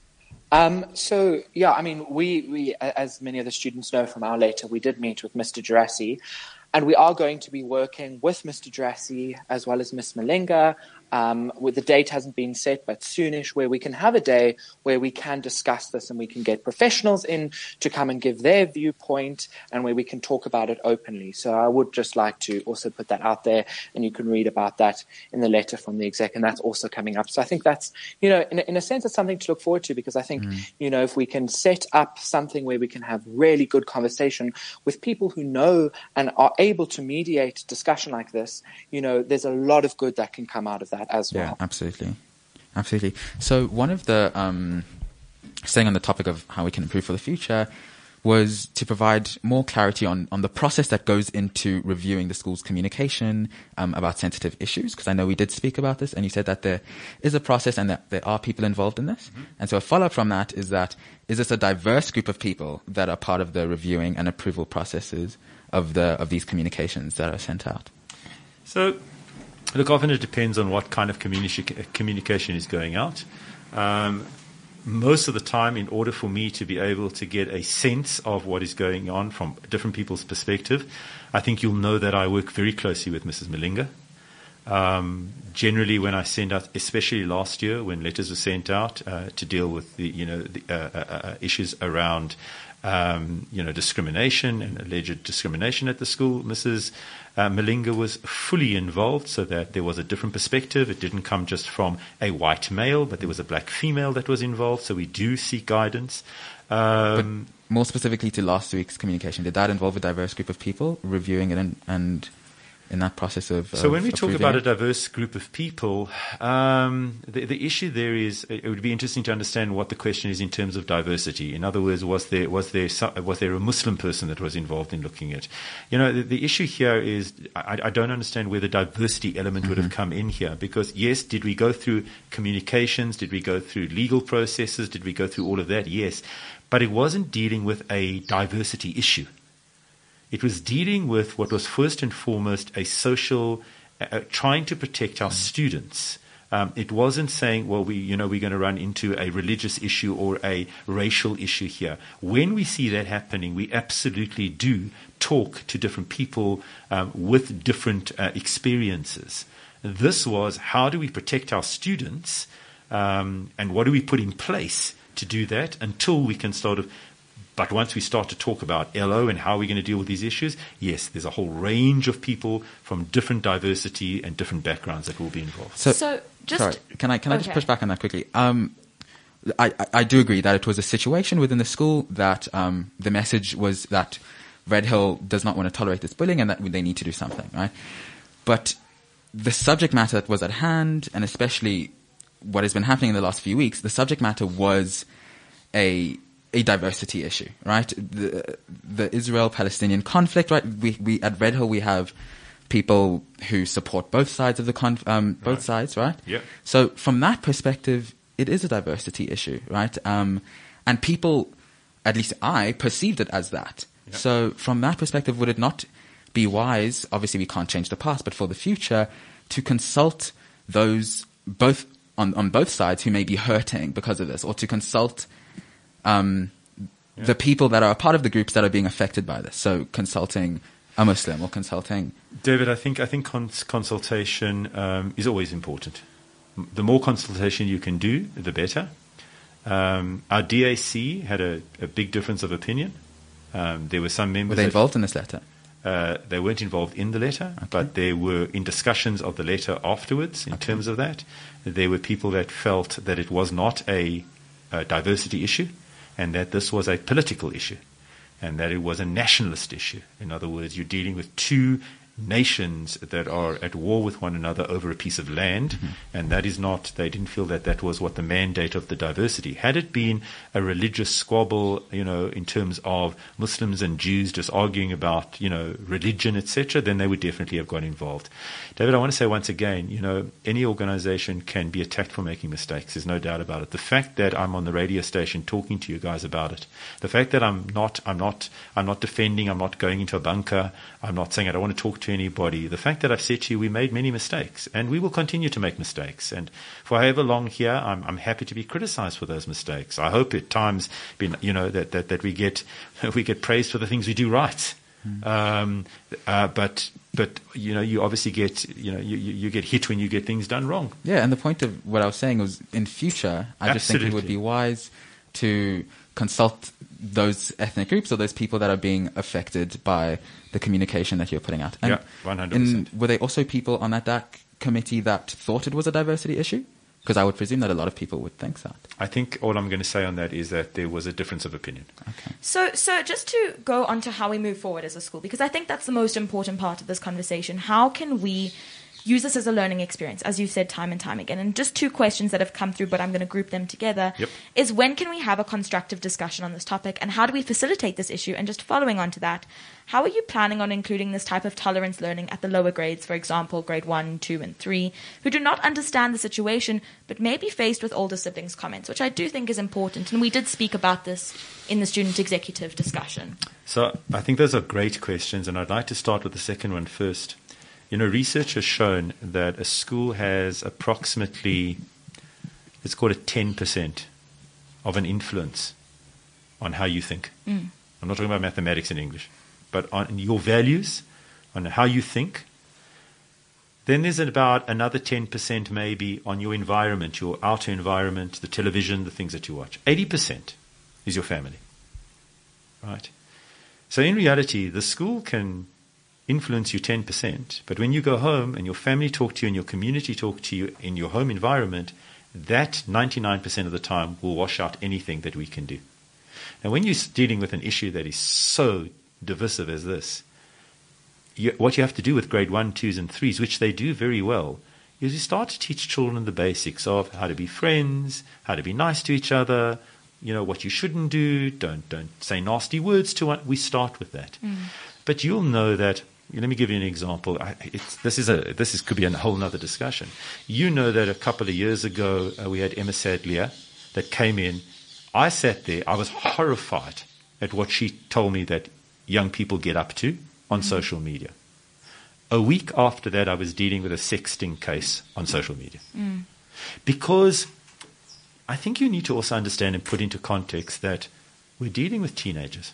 Um, so, yeah, I mean, we, we, as many of the students know from our letter, we did meet with Mister Gerassi, and we are going to be working with Mister Gerassi as well as Miss Malinga. Um, with the date hasn't been set, but soonish, where we can have a day where we can discuss this and we can get professionals in to come and give their viewpoint, and where we can talk about it openly. So I would just like to also put that out there, and you can read about that in the letter from the exec, and that's also coming up. So I think that's, you know, in a, in a sense, it's something to look forward to, because I think, mm. you know, if we can set up something where we can have really good conversation with people who know and are able to mediate discussion like this, you know, there's a lot of good that can come out of that as well.
Yeah, absolutely. Absolutely. So one of the, um, staying on the topic of how we can improve for the future, was to provide more clarity on, on the process that goes into reviewing the school's communication um, about sensitive issues. Because I know we did speak about this, and you said that there is a process and that there are people involved in this. Mm-hmm. And so a follow-up from that is that, is this a diverse group of people that are part of the reviewing and approval processes of the of these communications that are sent out?
So, look, often it depends on what kind of communi- communication is going out. Um, most of the time, in order for me to be able to get a sense of what is going on from different people's perspective, I think you'll know that I work very closely with Missus Malinga. Um, generally, when I send out, especially last year, when letters were sent out uh, to deal with the, you know, the, uh, uh, issues around, um, you know, discrimination and alleged discrimination at the school, Missus Uh, Malinga was fully involved, so that there was a different perspective. It didn't come just from a white male, but there was a black female that was involved. So we do seek guidance. Um,
but more specifically to last week's communication, did that involve a diverse group of people reviewing it and, and in that process of
So
of
when we talk
approving
about
it?
a diverse group of people, um, the, the issue there is, it would be interesting to understand what the question is in terms of diversity. In other words, was there was there some, was there a Muslim person that was involved in looking at? You know, the, the issue here is I, I don't understand where the diversity element would have come in here, because yes, did we go through communications? Did we go through legal processes? Did we go through all of that? Yes, but it wasn't dealing with a diversity issue. It was dealing with what was first and foremost a social, uh, trying to protect our students. Um, it wasn't saying, well, we, you know, we're going to run into a religious issue or a racial issue here. When we see that happening, we absolutely do talk to different people um, with different uh, experiences. This was, how do we protect our students, um, and what do we put in place to do that until we can sort of. But once we start to talk about L O and how we're going to deal with these issues, yes, there's a whole range of people from different diversity and different backgrounds that will be involved.
So,
So, just-
sorry, can I can I just
okay.
push back on that quickly? Um, I, I, I do agree that it was a situation within the school that um, the message was that Red Hill does not want to tolerate this bullying and that they need to do something, right? But the subject matter that was at hand, and especially what has been happening in the last few weeks, the subject matter was a a diversity issue, right? The, the Israel-Palestinian conflict, right? We, we, at Red Hill, we have people who support both sides of the conf, um, both
Right.
sides, right?
Yeah.
So from that perspective, it is a diversity issue, right? Um, and people, at least I, perceived it as that.
Yeah.
So from that perspective, would it not be wise, obviously we can't change the past, but for the future, to consult those both on, on both sides who may be hurting because of this, or to consult um, yeah. the people that are a part of the groups that are being affected by this. So consulting a Muslim or consulting.
David, I think I think cons- consultation um, is always important. The more consultation you can do, the better. Um, our D A C had a, a big difference of opinion. Um, there were some members.
Were they involved in this letter?
Uh, they weren't involved in the letter, okay. but they were in discussions of the letter afterwards in okay. terms of that. There were people that felt that it was not a, a diversity issue and that this was a political issue and that it was a nationalist issue. In other words, you're dealing with two nations that are at war with one another over a piece of land, mm-hmm. and that is not, they didn't feel that that was what the mandate of the diversity. Had it been a religious squabble, you know, in terms of Muslims and Jews just arguing about, you know, religion, et cetera, then they would definitely have got involved. David, I want to say once again, you know, any organization can be attacked for making mistakes. There's no doubt about it. The fact that I'm on the radio station talking to you guys about it, the fact that I'm not, I'm not, I'm not defending, I'm not going into a bunker, I'm not saying I don't want to talk to anybody. The fact that I've said to you, we made many mistakes, and we will continue to make mistakes. And for however long here, I'm, I'm happy to be criticized for those mistakes. I hope at times, been, you know, that, that, that we get we get praised for the things we do right. Mm. Um, uh, but but you know, you obviously get you know you, you get hit when you get things done wrong.
Yeah, and the point of what I was saying was, in future, I just
Absolutely.
think it would be wise to consult those ethnic groups or those people that are being affected by the communication that you're putting out. And
yeah, one hundred percent.
In, were there also people on that D A C committee that thought it was a diversity issue? Because I would presume that a lot of people would think that.
I think all I'm going to say on that is that there was a difference of opinion.
Okay.
So, so just to go on to how we move forward as a school, because I think that's the most important part of this conversation. How can we use this as a learning experience, as you've said time and time again? And just two questions that have come through, but I'm going to group them together,
yep.
is when can we have a constructive discussion on this topic, and how do we facilitate this issue? And just following on to that, how are you planning on including this type of tolerance learning at the lower grades, for example, grade one, two, and three, who do not understand the situation, but may be faced with older siblings' comments, which I do think is important. And we did speak about this in the student executive discussion.
So I think those are great questions, and I'd like to start with the second one first. You know, research has shown that a school has approximately, let's call it ten percent of an influence on how you think.
Mm.
I'm not talking about mathematics in English, but on your values, on how you think. Then there's about another ten percent maybe on your environment, your outer environment, the television, the things that you watch. eighty percent is your family, right? So in reality, the school can influence you ten percent, but when you go home and your family talk to you and your community talk to you in your home environment, that ninety-nine percent of the time will wash out anything that we can do. Now, when you're dealing with an issue that is so divisive as this, you, what you have to do with grade one, twos, and threes, which they do very well, is you start to teach children the basics of how to be friends, how to be nice to each other, you know, what you shouldn't do, don't don't say nasty words to one. We start with that.
Mm.
But you'll know that. Let me give you an example. I, it's, this is a this is, could be a whole other discussion. You know that a couple of years ago uh, we had Emma Sadlier that came in. I sat there. I was horrified at what she told me that young people get up to on mm-hmm. social media. A week after that, I was dealing with a sexting case on social media.
Mm.
Because I think you need to also understand and put into context that we're dealing with teenagers.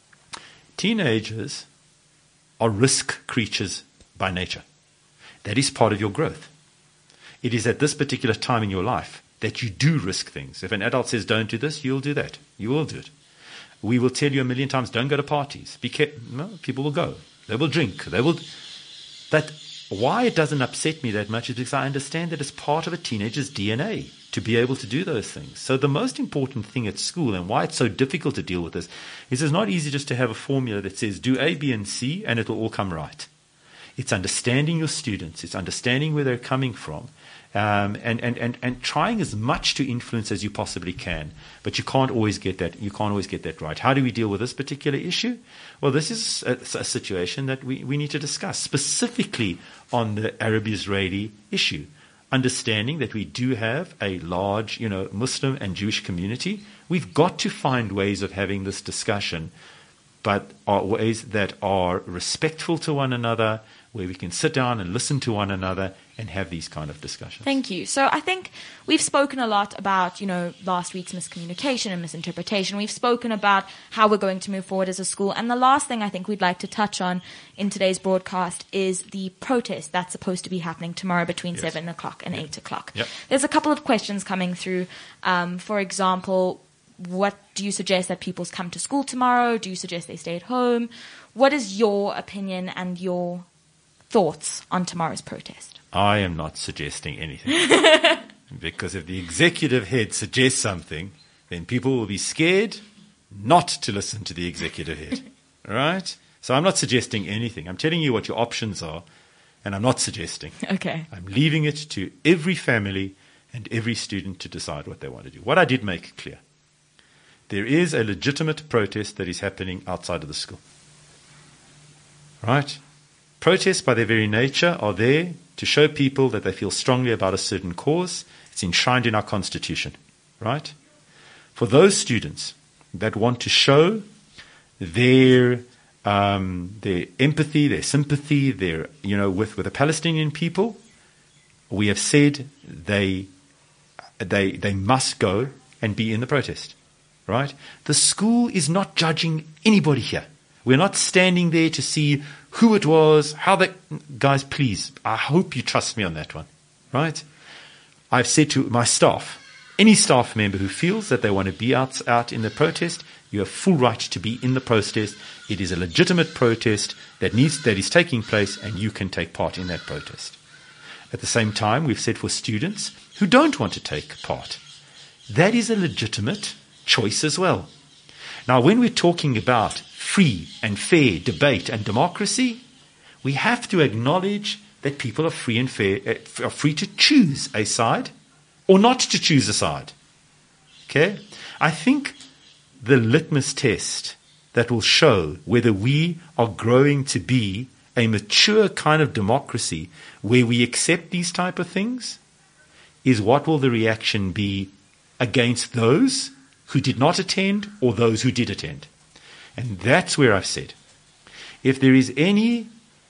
Teenagers are risk creatures by nature. That is part of your growth. It is at this particular time in your life that you do risk things. If an adult says don't do this, you'll do that. You will do it. We will tell you a million times, don't go to parties. Be careful. No, people will go. They will drink. They will. That why it doesn't upset me that much is because I understand that it's part of a teenager's D N A to be able to do those things. So the most important thing at school, and why it's so difficult to deal with this, is it's not easy just to have a formula that says do A, B, and C, and it will all come right. It's understanding your students. It's understanding where they're coming from. Um, and, and, and, and trying as much to influence as you possibly can. But you can't always get that. You can't always get that right. How do we deal with this particular issue? Well, this is a, a situation that we, we need to discuss, specifically on the Arab-Israeli issue. Understanding that we do have a large, you know, Muslim and Jewish community. We've got to find ways of having this discussion, but are ways that are respectful to one another, where we can sit down and listen to one another and have these kind of discussions.
Thank you. So I think we've spoken a lot about, you know, last week's miscommunication and misinterpretation. We've spoken about how we're going to move forward as a school. And the last thing I think we'd like to touch on in today's broadcast is the protest that's supposed to be happening tomorrow between yes. seven o'clock and yep. eight o'clock.
Yep.
There's a couple of questions coming through. Um, for example, what do you suggest that people come to school tomorrow? Do you suggest they stay at home? What is your opinion and your thoughts on tomorrow's protest?
I am not suggesting anything. Because if the executive head suggests something, then people will be scared not to listen to the executive head. All right? So I'm not suggesting anything. I'm telling you what your options are, and I'm not suggesting.
Okay.
I'm leaving it to every family and every student to decide what they want to do. What I did make clear, there is a legitimate protest that is happening outside of the school. Right? Protests, by their very nature, are there to show people that they feel strongly about a certain cause. It's enshrined in our Constitution, right? For those students that want to show their um, their empathy, their sympathy, their you know with with the Palestinian people, we have said they they they must go and be in the protest, right? The school is not judging anybody here. We're not standing there to see who it was, how they... Guys, please, I hope you trust me on that one, right? I've said to my staff, any staff member who feels that they want to be out, out in the protest, you have full right to be in the protest. It is a legitimate protest that needs that is taking place, and you can take part in that protest. At the same time, we've said for students who don't want to take part, that is a legitimate choice as well. Now, when we're talking about free and fair debate and democracy, we have to acknowledge that people are free and fair, are free to choose a side or not to choose a side. Okay? I think the litmus test that will show whether we are growing to be a mature kind of democracy where we accept these type of things is what will the reaction be against those who did not attend or those who did attend. And that's where I've said, if there is any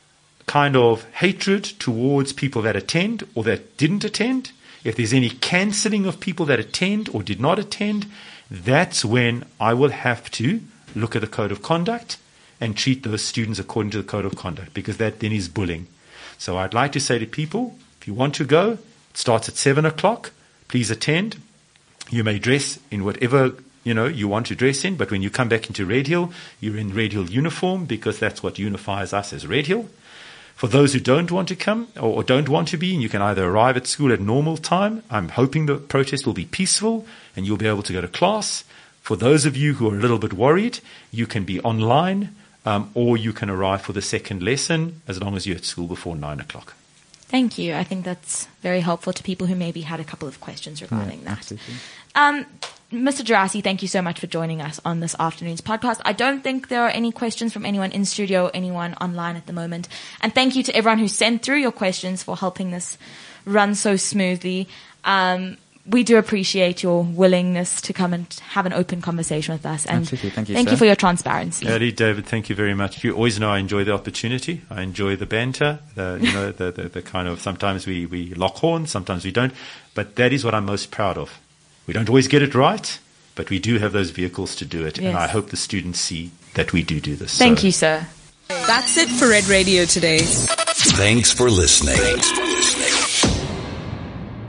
kind of hatred towards people that attend or that didn't attend, if there's any cancelling of people that attend or did not attend, that's when I will have to look at the code of conduct and treat those students according to the code of conduct, because that then is bullying. So I'd like to say to people, if you want to go, it starts at seven o'clock, please attend. You may dress in whatever you know you want to dress in, but when you come back into Red Hill, you're in Red Hill uniform, because that's what unifies us as Red Hill. For those who don't want to come or, or don't want to be, and you can either arrive at school at normal time, I'm hoping the protest will be peaceful and you'll be able to go to class. For those of you who are a little bit worried, you can be online, um, or you can arrive for the second lesson as long as you're at school before nine o'clock.
Thank you. I think that's very helpful to people who maybe had a couple of questions regarding
yeah,
that.
Absolutely.
Um, Mister Gerasi, thank you so much for joining us on this afternoon's podcast. I don't think there are any questions from anyone in studio or anyone online at the moment. And thank you to everyone who sent through your questions for helping this run so smoothly. Um, we do appreciate your willingness to come and have an open conversation with us. And
Absolutely. Thank you,
thank
sir.
you for your transparency.
Eddie, David, thank you very much. You always know I enjoy the opportunity. I enjoy the banter, the, you know, the, the, the kind of, sometimes we, we lock horns, sometimes we don't. But that is what I'm most proud of. We don't always get it right, but we do have those vehicles to do it.
Yes.
And I hope the students see that we do do this.
Thank
so.
you, sir.
That's it for Red Radio today.
Thanks for listening. Thanks for listening.